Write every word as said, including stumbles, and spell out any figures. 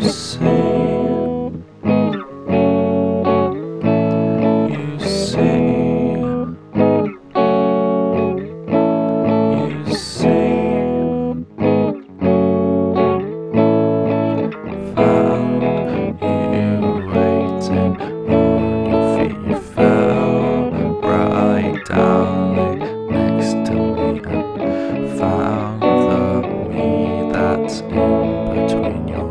see, you see, you see, found you waiting on your feet. You fell right down next to me and found the me that's in between your